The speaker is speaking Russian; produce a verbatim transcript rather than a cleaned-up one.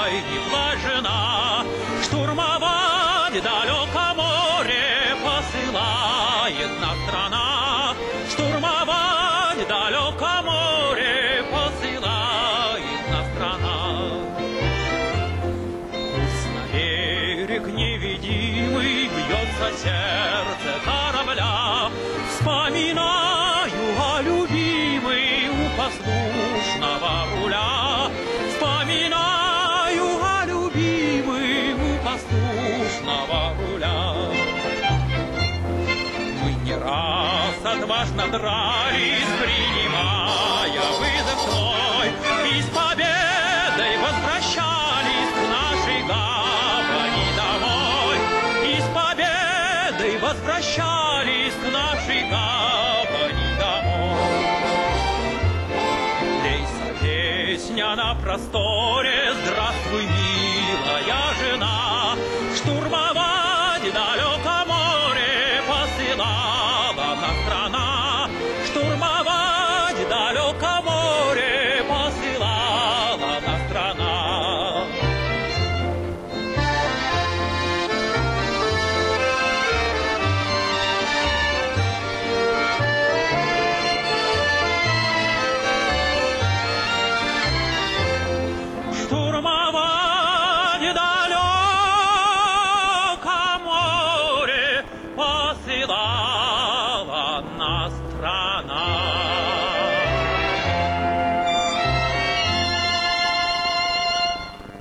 милой, не плачь, жена, штурмовать далеко море посылает нас страна, штурмовать далеко море посылает нас страна. Курс на берег невидимый, бьется сердце корабля, вспоминаю о любимой у послушного руля, вспоминаю о любимой у послушного руля. Мы не раз отважно дрались, принимая вызов свой, и с победой возвращались к нашей гавани домой, и с победой возвращались к нашей гавани домой. Лейся, песня на просторе